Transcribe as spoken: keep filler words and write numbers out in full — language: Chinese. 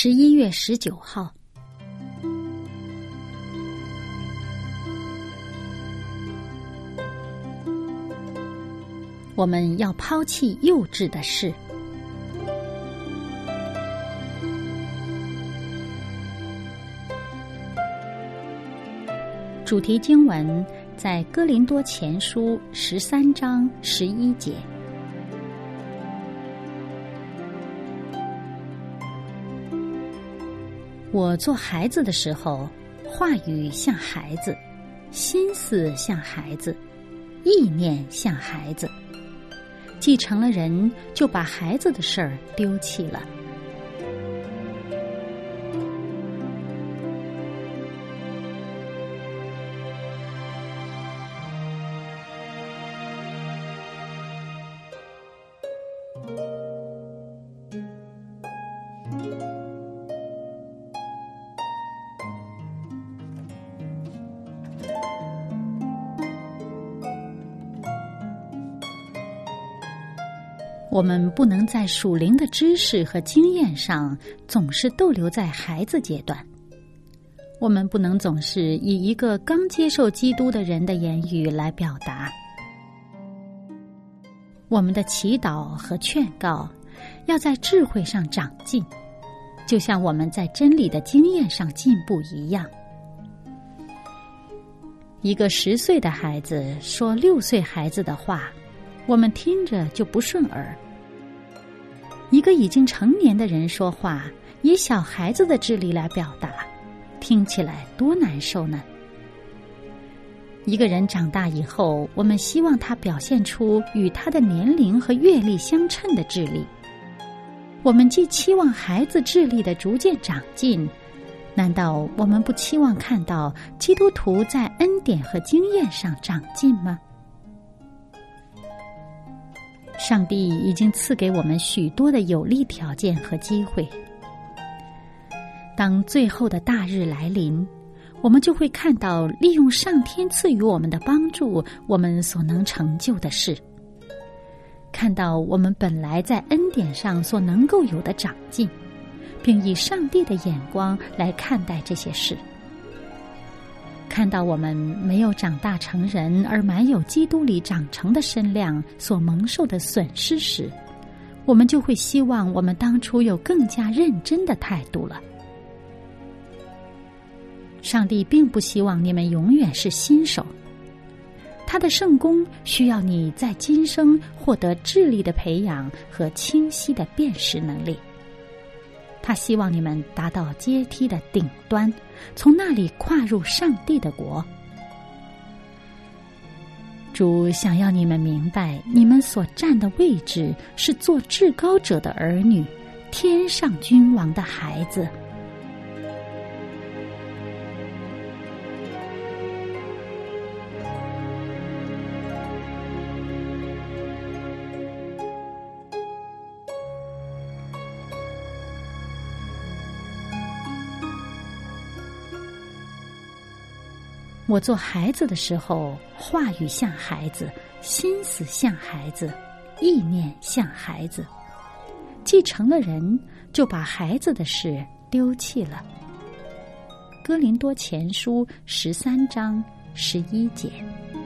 十一月十九号，我们要抛弃幼稚的事。主题经文在哥林多前书十三章十一节。我做孩子的时候，话语像孩子，心思像孩子，意念像孩子。既成了人，就把孩子的事儿丢弃了。我们不能在属灵的知识和经验上总是逗留在孩子阶段，我们不能总是以一个刚接受基督的人的言语来表达。我们的祈祷和劝告要在智慧上长进，就像我们在真理的经验上进步一样。一个十岁的孩子说六岁孩子的话，我们听着就不顺耳。一个已经成年的人说话，以小孩子的智力来表达，听起来多难受呢。一个人长大以后，我们希望他表现出与他的年龄和阅历相称的智力。我们既期望孩子智力的逐渐长进，难道我们不期望看到基督徒在恩典和经验上长进吗？上帝已经赐给我们许多的有利条件和机会。当最后的大日来临，我们就会看到利用上天赐予我们的帮助，我们所能成就的事，看到我们本来在恩典上所能够有的长进，并以上帝的眼光来看待这些事。看到我们没有长大成人，而满有基督里长成的身量所蒙受的损失时，我们就会希望我们当初有更加认真的态度了。上帝并不希望你们永远是新手，他的圣工需要你在今生获得智力的培养和清晰的辨识能力。他希望你们达到阶梯的顶端，从那里跨入上帝的国。主想要你们明白，你们所站的位置是做至高者的儿女，天上君王的孩子。我做孩子的时候，话语像孩子，心思像孩子，意念像孩子。既成了人，就把孩子的事丢弃了。哥林多前书十三章十一节。